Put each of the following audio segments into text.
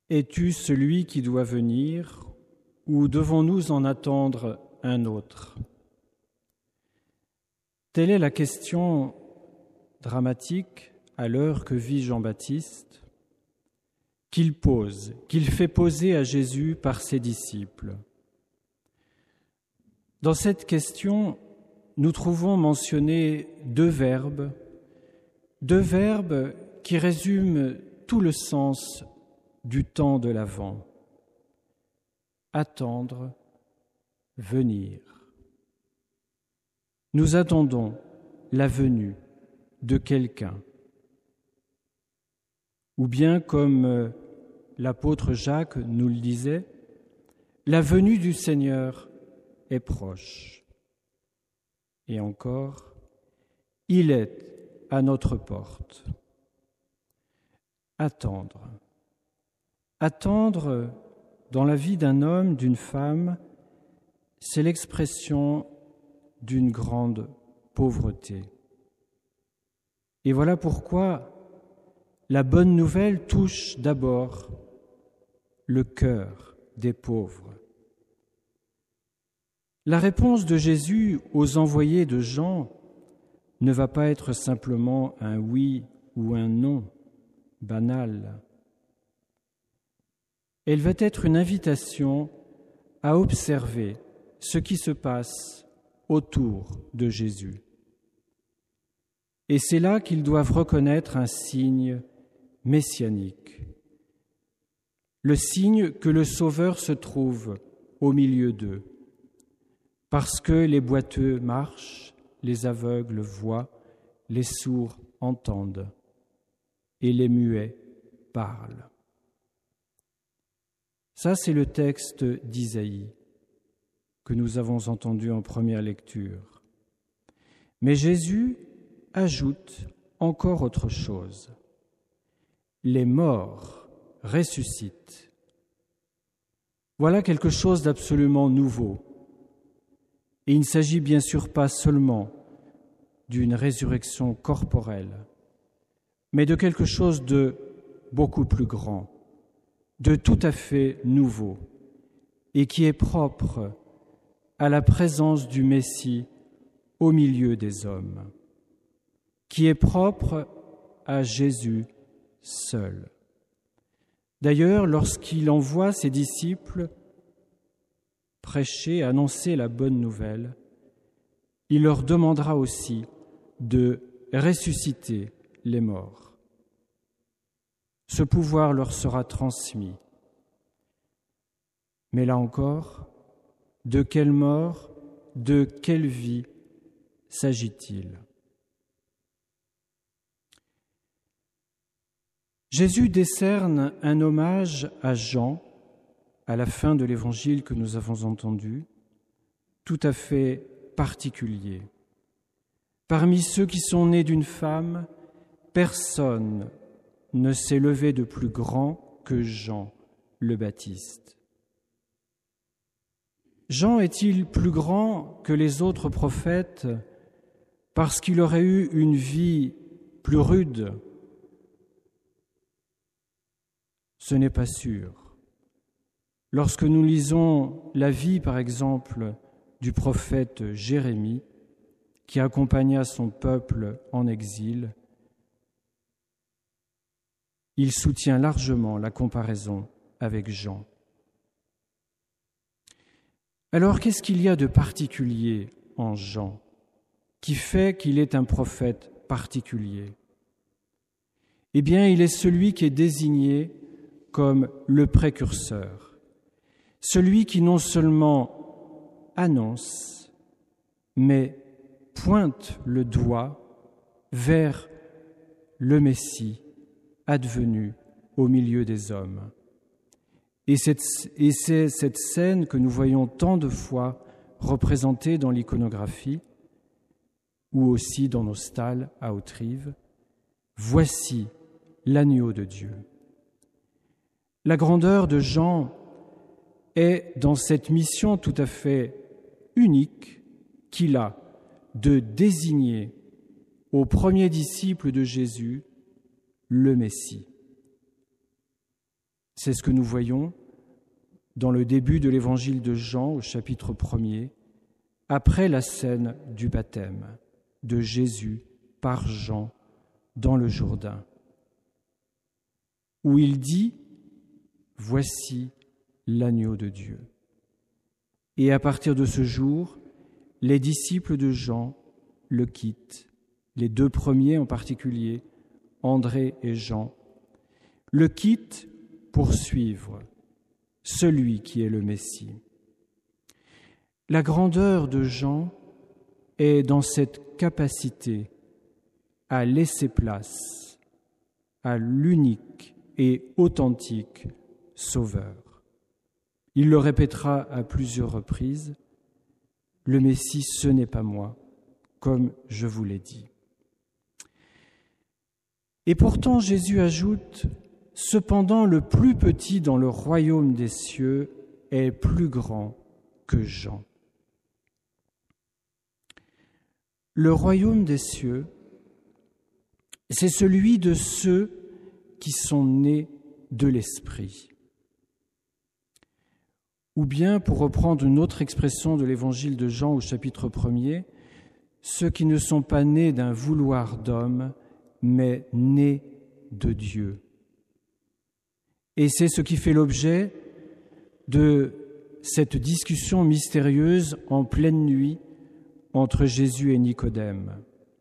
Es-tu celui qui doit venir ou devons-nous en attendre un autre ? Telle est la question dramatique à l'heure que vit Jean-Baptiste, qu'il fait poser à Jésus par ses disciples. Dans cette question, nous trouvons mentionnés deux verbes qui résument tout le sens du temps de l'Avent. Attendre, venir. Nous attendons la venue de quelqu'un. Ou bien, comme l'apôtre Jacques nous le disait, la venue du Seigneur est proche. Et encore, il est à notre porte. Attendre. Attendre dans la vie d'un homme, d'une femme, c'est l'expression d'une grande pauvreté. Et voilà pourquoi la bonne nouvelle touche d'abord le cœur des pauvres. La réponse de Jésus aux envoyés de Jean ne va pas être simplement un oui ou un non banal. Elle va être une invitation à observer ce qui se passe autour de Jésus. Et c'est là qu'ils doivent reconnaître un signe messianique, le signe que le Sauveur se trouve au milieu d'eux, parce que les boiteux marchent, les aveugles voient, les sourds entendent et les muets parlent. Ça, c'est le texte d'Isaïe que nous avons entendu en première lecture. Mais Jésus ajoute encore autre chose. Les morts ressuscitent. Voilà quelque chose d'absolument nouveau. Et il ne s'agit bien sûr pas seulement d'une résurrection corporelle, mais de quelque chose de beaucoup plus grand, de tout à fait nouveau, et qui est propre à la présence du Messie au milieu des hommes, qui est propre à Jésus seul. D'ailleurs, lorsqu'il envoie ses disciples prêcher, annoncer la bonne nouvelle, il leur demandera aussi de ressusciter les morts. Ce pouvoir leur sera transmis. Mais là encore, de quelle mort, de quelle vie s'agit-il ? Jésus décerne un hommage à Jean à la fin de l'évangile que nous avons entendu, tout à fait particulier. Parmi ceux qui sont nés d'une femme, personne ne s'est levé de plus grand que Jean le Baptiste. Jean est-il plus grand que les autres prophètes parce qu'il aurait eu une vie plus rude ? Ce n'est pas sûr. Lorsque nous lisons la vie, par exemple, du prophète Jérémie, qui accompagna son peuple en exil, il soutient largement la comparaison avec Jean. Alors, qu'est-ce qu'il y a de particulier en Jean, qui fait qu'il est un prophète particulier ? Eh bien, il est celui qui est désigné comme le précurseur, celui qui non seulement annonce, mais pointe le doigt vers le Messie advenu au milieu des hommes. Et c'est cette scène que nous voyons tant de fois représentée dans l'iconographie ou aussi dans nos stalles à Hauterive. Voici l'agneau de Dieu. La grandeur de Jean est dans cette mission tout à fait unique qu'il a de désigner au premier disciple de Jésus le Messie. C'est ce que nous voyons dans le début de l'évangile de Jean au chapitre 1er, après la scène du baptême de Jésus par Jean dans le Jourdain, où il dit « Voici l'agneau de Dieu ». Et à partir de ce jour, les disciples de Jean le quittent, les deux premiers en particulier, André et Jean, le quittent pour suivre celui qui est le Messie. La grandeur de Jean est dans cette capacité à laisser place à l'unique et authentique Sauveur. Il le répétera à plusieurs reprises, « Le Messie, ce n'est pas moi, comme je vous l'ai dit. » Et pourtant, Jésus ajoute, « Cependant, le plus petit dans le royaume des cieux est plus grand que Jean. » Le royaume des cieux, c'est celui de ceux qui sont nés de l'Esprit. Ou bien, pour reprendre une autre expression de l'évangile de Jean au chapitre 1er, ceux qui ne sont pas nés d'un vouloir d'homme, mais nés de Dieu. Et c'est ce qui fait l'objet de cette discussion mystérieuse en pleine nuit entre Jésus et Nicodème.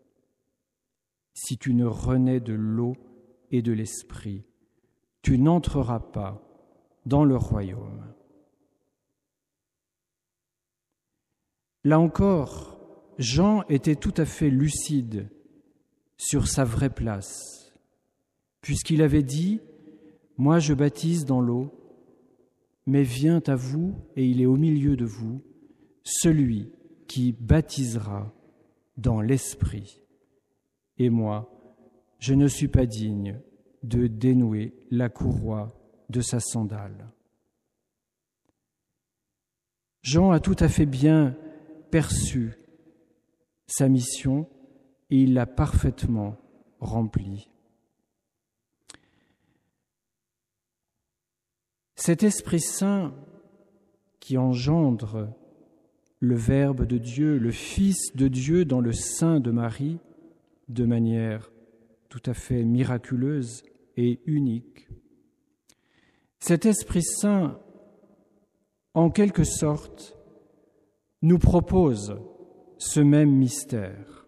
Si tu ne renais de l'eau et de l'esprit, tu n'entreras pas dans le royaume. Là encore, Jean était tout à fait lucide sur sa vraie place, puisqu'il avait dit « Moi je baptise dans l'eau, mais vient à vous, et il est au milieu de vous, celui qui baptisera dans l'Esprit. Et moi, je ne suis pas digne de dénouer la courroie de sa sandale. » Jean a tout à fait bien perçu sa mission et il l'a parfaitement remplie. Cet Esprit Saint qui engendre le Verbe de Dieu, le Fils de Dieu dans le sein de Marie, de manière tout à fait miraculeuse et unique. Cet Esprit Saint, en quelque sorte, nous propose ce même mystère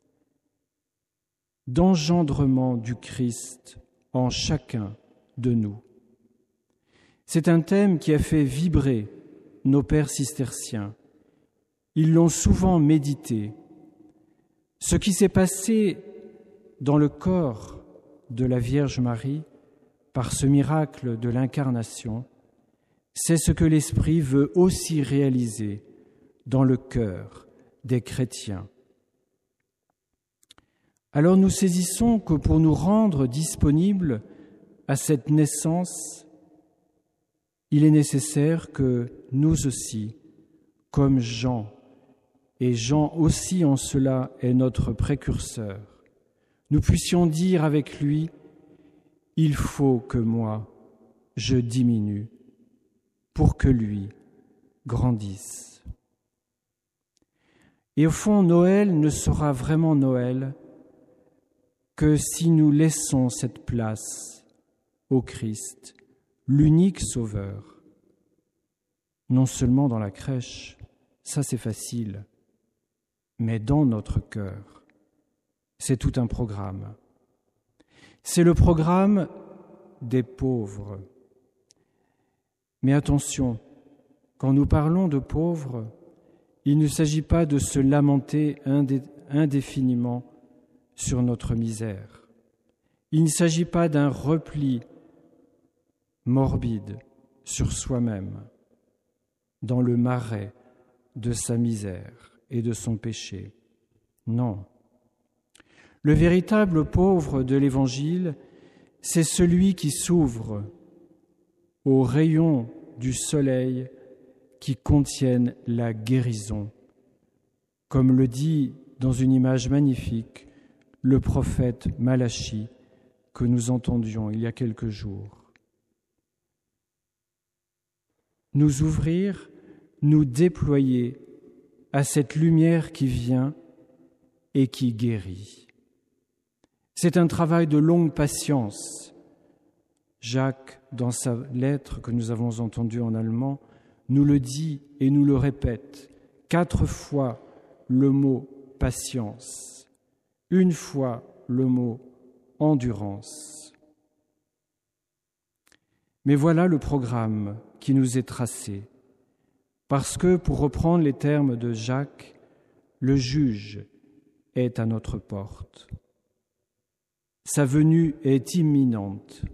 d'engendrement du Christ en chacun de nous. C'est un thème qui a fait vibrer nos pères cisterciens. Ils l'ont souvent médité. Ce qui s'est passé dans le corps de la Vierge Marie par ce miracle de l'incarnation, c'est ce que l'Esprit veut aussi réaliser dans le cœur des chrétiens. Alors nous saisissons que pour nous rendre disponibles à cette naissance, il est nécessaire que nous aussi, comme Jean, et Jean aussi en cela est notre précurseur, nous puissions dire avec lui « Il faut que moi, je diminue pour que lui grandisse ». Et au fond, Noël ne sera vraiment Noël que si nous laissons cette place au Christ, l'unique Sauveur, non seulement dans la crèche, ça c'est facile, mais dans notre cœur. C'est tout un programme. C'est le programme des pauvres. Mais attention, quand nous parlons de pauvres, il ne s'agit pas de se lamenter indéfiniment sur notre misère. Il ne s'agit pas d'un repli morbide sur soi-même, dans le marais de sa misère et de son péché. Non. Le véritable pauvre de l'Évangile, c'est celui qui s'ouvre aux rayons du soleil qui contiennent la guérison, comme le dit dans une image magnifique le prophète Malachie que nous entendions il y a quelques jours. nous ouvrir, nous déployer à cette lumière qui vient et qui guérit. C'est un travail de longue patience. Jacques, dans sa lettre que nous avons entendue en allemand, nous le dit et nous le répète 4 fois le mot patience, 1 fois le mot endurance. Mais voilà le programme qui nous est tracé, parce que, pour reprendre les termes de Jacques, le juge est à notre porte. Sa venue est imminente.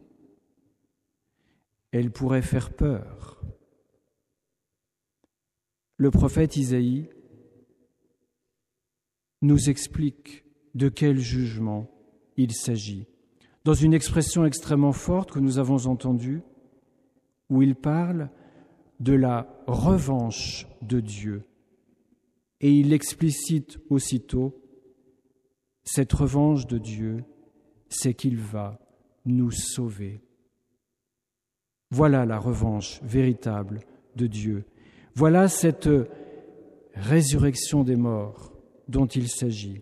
Elle pourrait faire peur. Le prophète Isaïe nous explique de quel jugement il s'agit, dans une expression extrêmement forte que nous avons entendue, où il parle de la revanche de Dieu. Et il explicite aussitôt, cette revanche de Dieu, c'est qu'il va nous sauver. Voilà la revanche véritable de Dieu. Voilà cette résurrection des morts dont il s'agit.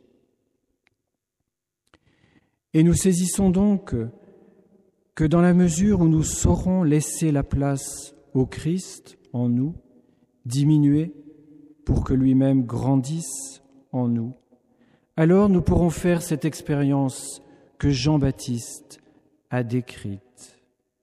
Et nous saisissons donc que dans la mesure où nous saurons laisser la place au Christ en nous, diminuer pour que lui-même grandisse en nous, alors nous pourrons faire cette expérience que Jean-Baptiste a décrite.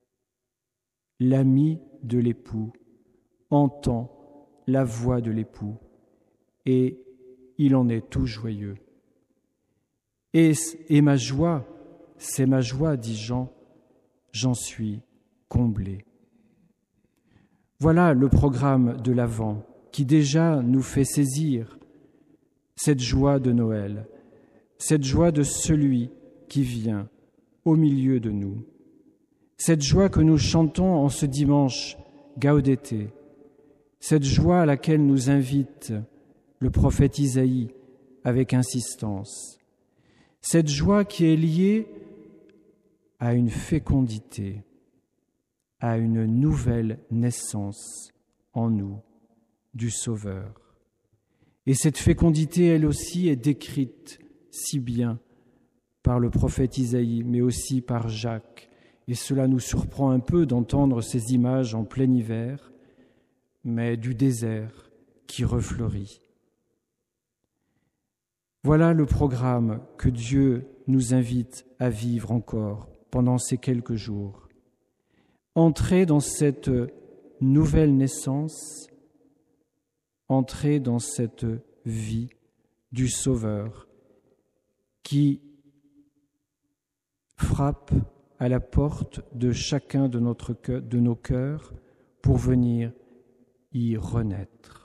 L'ami de l'époux entend la voix de l'époux et il en est tout joyeux. Et ma joie, c'est ma joie, dit Jean, j'en suis comblé. Voilà le programme de l'Avent qui déjà nous fait saisir cette joie de Noël, cette joie de celui qui vient au milieu de nous, cette joie que nous chantons en ce dimanche Gaudete, cette joie à laquelle nous invite le prophète Isaïe avec insistance, cette joie qui est liée à une fécondité, à une nouvelle naissance en nous du Sauveur. Et cette fécondité, elle aussi, est décrite si bien par le prophète Isaïe, mais aussi par Jacques. Et cela nous surprend un peu d'entendre ces images en plein hiver, mais du désert qui refleurit. Voilà le programme que Dieu nous invite à vivre encore pendant ces quelques jours. Entrer dans cette nouvelle naissance, entrer dans cette vie du Sauveur qui frappe à la porte de chacun de nos cœurs pour venir y renaître.